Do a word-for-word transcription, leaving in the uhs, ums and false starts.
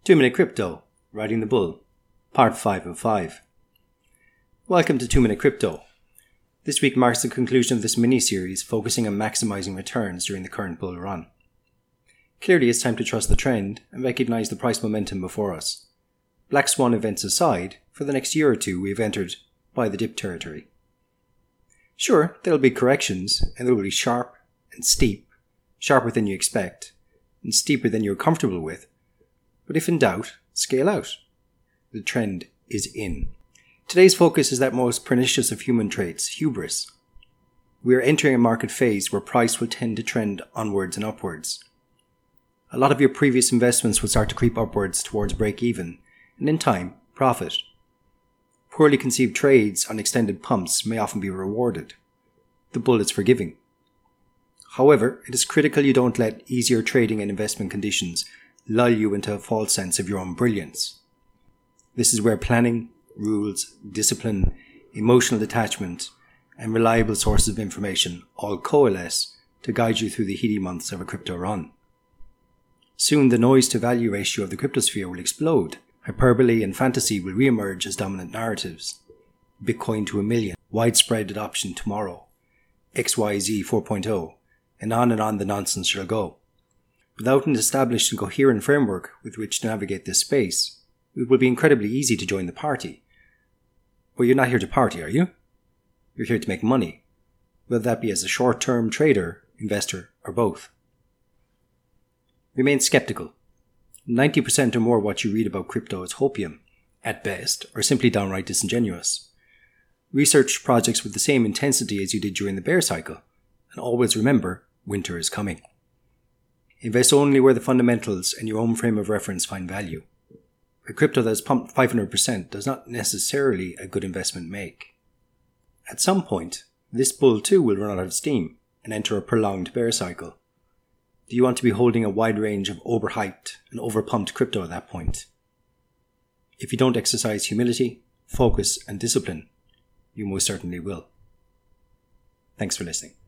two minute Crypto, Riding the Bull, Part five of five. Welcome to two minute Crypto. This week marks the conclusion of this mini-series focusing on maximising returns during the current bull run. Clearly it's time to trust the trend and recognise the price momentum before us. Black swan events aside, for the next year or two we have entered buy the dip territory. Sure, there will be corrections, and they will be sharp and steep, sharper than you expect, and steeper than you're comfortable with. But if in doubt, scale out. The trend is in. Today's focus is that most pernicious of human traits, hubris. We are entering a market phase where price will tend to trend onwards and upwards. A lot of your previous investments will start to creep upwards towards break-even, and in time, profit. Poorly conceived trades on extended pumps may often be rewarded. The bull is forgiving. However, it is critical you don't let easier trading and investment conditions lull you into a false sense of your own brilliance. This is where planning, rules, discipline, emotional detachment, and reliable sources of information all coalesce to guide you through the heady months of a crypto run. Soon the noise-to-value ratio of the cryptosphere will explode. Hyperbole and fantasy will re-emerge as dominant narratives. Bitcoin to a million, widespread adoption tomorrow, X Y Z four point oh, and on and on the nonsense shall go. Without an established and coherent framework with which to navigate this space, it will be incredibly easy to join the party. Well, you're not here to party, are you? You're here to make money, whether that be as a short-term trader, investor, or both. Remain skeptical. ninety percent or more of what you read about crypto is hopium, at best, or simply downright disingenuous. Research projects with the same intensity as you did during the bear cycle, and always remember, winter is coming. Invest only where the fundamentals and your own frame of reference find value. A crypto that has pumped five hundred percent does not necessarily a good investment make. At some point, this bull too will run out of steam and enter a prolonged bear cycle. Do you want to be holding a wide range of overhyped and overpumped crypto at that point? If you don't exercise humility, focus and discipline, you most certainly will. Thanks for listening.